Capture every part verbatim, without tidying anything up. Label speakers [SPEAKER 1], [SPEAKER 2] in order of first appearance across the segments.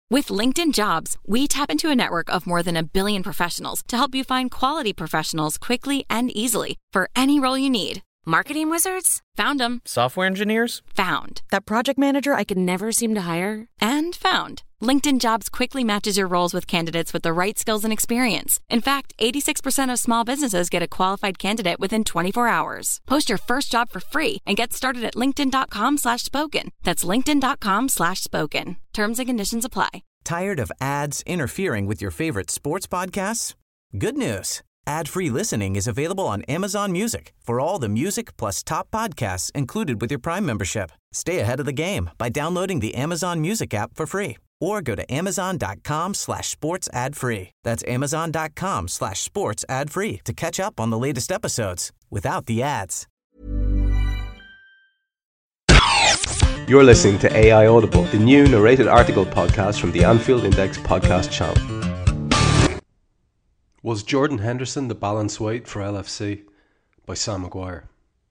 [SPEAKER 1] With LinkedIn Jobs, we tap into a network of more than a billion professionals to help you find quality professionals quickly and easily for any role you need. Marketing wizards? Found them.
[SPEAKER 2] Software engineers?
[SPEAKER 1] Found. That project manager I could never seem to hire? And found. LinkedIn Jobs quickly matches your roles with candidates with the right skills and experience. In fact, eighty-six percent of small businesses get a qualified candidate within twenty-four hours. Post your first job for free and get started at linkedin.com slash spoken. That's linkedin.com slash spoken. Terms and conditions apply.
[SPEAKER 3] Tired of ads interfering with your favorite sports podcasts? Good news. Ad-free listening is available on Amazon Music for all the music plus top podcasts included with your Prime membership. Stay ahead of the game by downloading the Amazon Music app for free or go to amazon.com slash sports ad free. That's amazon.com slash sports ad free to catch up on the latest episodes without the ads.
[SPEAKER 4] You're listening to A I Audible, the new narrated article podcast from the Anfield Index podcast channel. Was Jordan Henderson the balance weight for L F C? By Sam Maguire.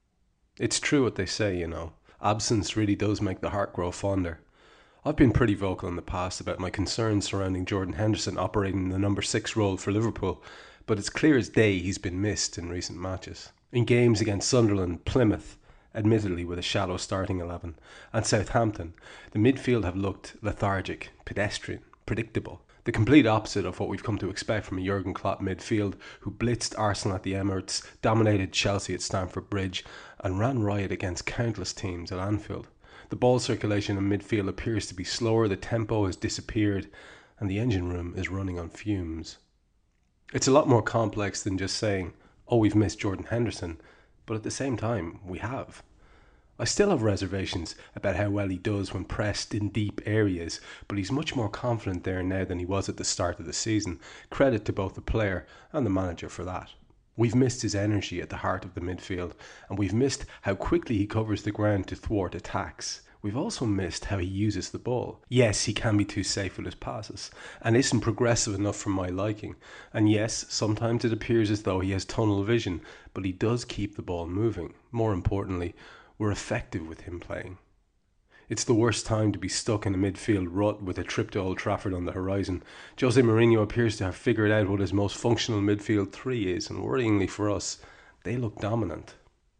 [SPEAKER 4] It's true what they say, you know. Absence really does make the heart grow fonder. I've been pretty vocal in the past about my concerns surrounding Jordan Henderson operating in the number six role for Liverpool, but it's clear as day he's been missed in recent matches. In games against Sunderland, Plymouth, admittedly with a shallow starting eleven, and Southampton, the midfield have looked lethargic, pedestrian, predictable. The complete opposite of what we've come to expect from a Jurgen Klopp midfield who blitzed Arsenal at the Emirates, dominated Chelsea at Stamford Bridge, and ran riot against countless teams at Anfield. The ball circulation in midfield appears to be slower, the tempo has disappeared, and the engine room is running on fumes. It's a lot more complex than just saying, oh, we've missed Jordan Henderson, but at the same time, we have. I still have reservations about how well he does when pressed in deep areas, but he's much more confident there now than he was at the start of the season. Credit to both the player and the manager for that. We've missed his energy at the heart of the midfield, and we've missed how quickly he covers the ground to thwart attacks. We've also missed how he uses the ball. Yes, he can be too safe with his passes, and isn't progressive enough for my liking. And yes, sometimes it appears as though he has tunnel vision, but he does keep the ball moving. More importantly, we're effective with him playing. It's the worst time to be stuck in a midfield rut with a trip to Old Trafford on the horizon. Jose Mourinho appears to have figured out what his most functional midfield three is, and worryingly for us, they look dominant.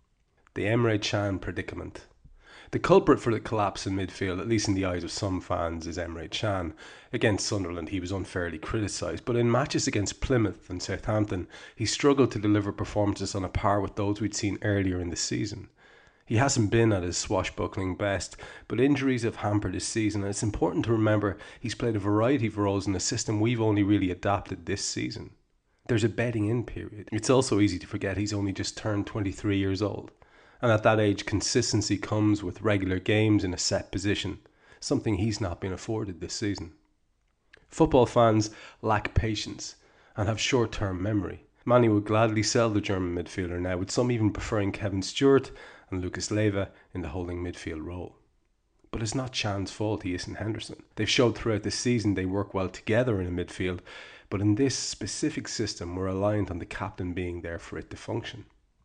[SPEAKER 4] The Emre Can predicament. The culprit for the collapse in midfield, at least in the eyes of some fans, is Emre Can. Against Sunderland, he was unfairly criticised, but in matches against Plymouth and Southampton, he struggled to deliver performances on a par with those we'd seen earlier in the season. He hasn't been at his swashbuckling best, but injuries have hampered his season, and it's important to remember he's played a variety of roles in a system we've only really adapted this season. There's a bedding in period. It's also easy to forget he's only just turned twenty-three years old, and at that age consistency comes with regular games in a set position, something he's not been afforded this season. Football fans lack patience and have short-term memory. Many would gladly sell the German midfielder now, with some even preferring Kevin Stewart and Lucas Leiva in the holding midfield role. But it's not Chan's fault he isn't Henderson. They've showed throughout the season they work well together in a midfield, but in this specific system we're reliant on the captain being there for it to function.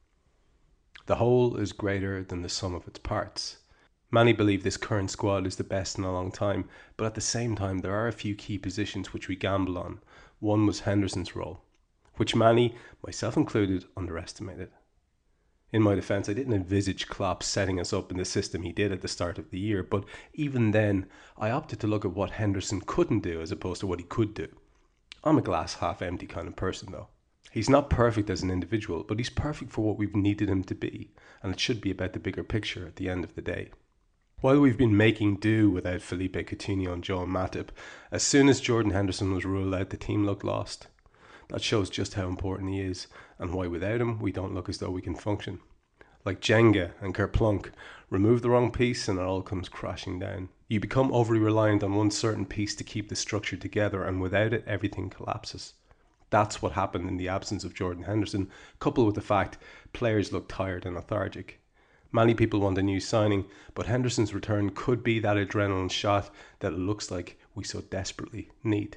[SPEAKER 4] The whole is greater than the sum of its parts. Many believe this current squad is the best in a long time, but at the same time there are a few key positions which we gamble on. One was Henderson's role, which many, myself included, underestimated. In my defence, I didn't envisage Klopp setting us up in the system he did at the start of the year, but even then, I opted to look at what Henderson couldn't do as opposed to what he could do. I'm a glass half empty kind of person though. He's not perfect as an individual, but he's perfect for what we've needed him to be, and it should be about the bigger picture at the end of the day. While we've been making do without Felipe Coutinho and Joel Matip, as soon as Jordan Henderson was ruled out, the team looked lost. That shows just how important he is, and why without him we don't look as though we can function. Like Jenga and Kerplunk, remove the wrong piece and it all comes crashing down. You become overly reliant on one certain piece to keep the structure together, and without it everything collapses. That's what happened in the absence of Jordan Henderson, coupled with the fact players look tired and lethargic. Many people want a new signing, but Henderson's return could be that adrenaline shot that it looks like we so desperately need.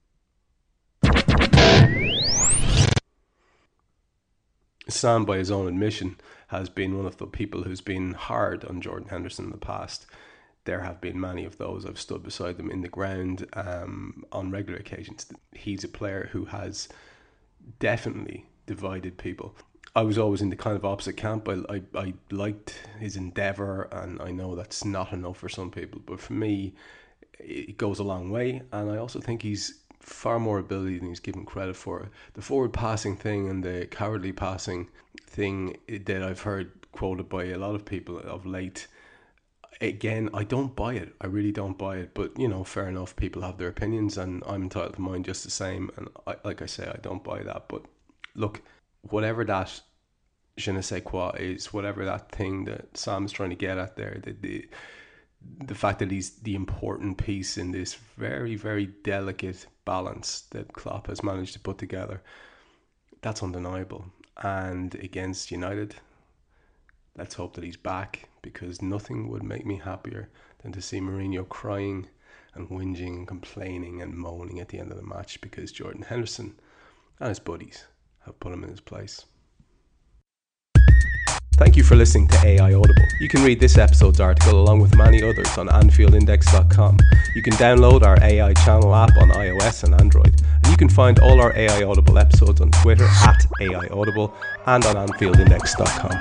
[SPEAKER 4] Sam, by his own admission, has been one of the people who's been hard on Jordan Henderson in the past. there have been many of those. I've stood beside them in the ground um, on regular occasions. He's a player who has definitely divided people. I was always in the kind of opposite camp. I, I, I liked his endeavour, and I know that's not enough for some people, but for me, it goes a long way. And I also think he's far more ability than he's given credit for. The forward passing thing and the cowardly passing thing that I've heard quoted by a lot of people of late, again, I don't buy it. I really don't buy it. But, you know, fair enough. People have their opinions, and I'm entitled to mine just the same. And I, like I say, I don't buy that. But look, whatever that je ne sais quoi is, whatever that thing that Sam's trying to get at there, the, the the fact that he's the important piece in this very, very delicate balance that Klopp has managed to put together, that's undeniable. And against United, let's hope that he's back, because nothing would make me happier than to see Mourinho crying and whinging and complaining and moaning at the end of the match because Jordan Henderson and his buddies have put him in his place. Thank you for listening to A I Audible. You can read this episode's article along with many others on Anfield Index dot com. You can download our A I channel app on iOS and Android. And you can find all our A I Audible episodes on Twitter at A I Audible and on Anfield Index dot com.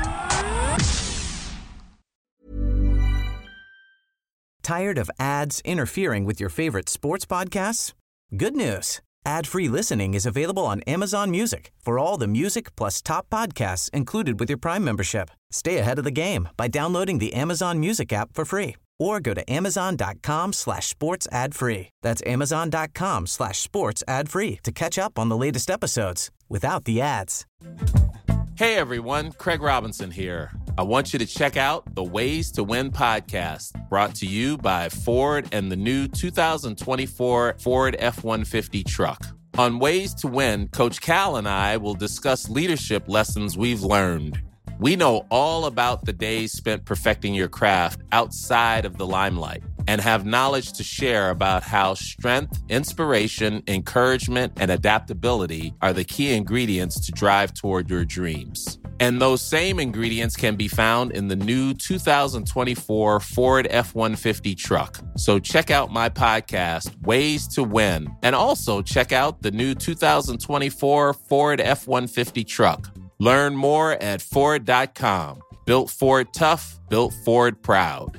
[SPEAKER 3] Tired of ads interfering with your favorite sports podcasts? Good news. Ad-free listening is available on Amazon Music for all the music plus top podcasts included with your Prime membership. Stay ahead of the game by downloading the Amazon Music app for free or go to amazon.com slash sports ad free. That's amazon.com slash sports ad free to catch up on the latest episodes without the ads.
[SPEAKER 2] Hey everyone, Craig Robinson here. I want you to check out the Ways to Win podcast, brought to you by Ford and the new two thousand twenty-four Ford F one fifty truck. On Ways to Win, Coach Cal and I will discuss leadership lessons we've learned. We know all about the days spent perfecting your craft outside of the limelight and have knowledge to share about how strength, inspiration, encouragement, and adaptability are the key ingredients to drive toward your dreams. And those same ingredients can be found in the new two thousand twenty-four Ford F one fifty truck. So check out my podcast, Ways to Win, and also check out the new two thousand twenty-four Ford F one fifty truck. Learn more at Ford dot com. Built Ford tough, built Ford proud.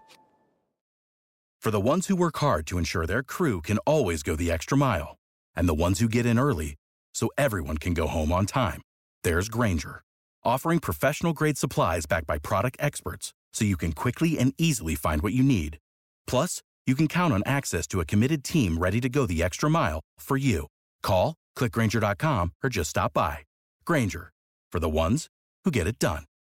[SPEAKER 5] For the ones who work hard to ensure their crew can always go the extra mile, and the ones who get in early so everyone can go home on time, there's Grainger, offering professional-grade supplies backed by product experts so you can quickly and easily find what you need. Plus, you can count on access to a committed team ready to go the extra mile for you. Call, click Grainger dot com, or just stop by. Grainger, for the ones who get it done.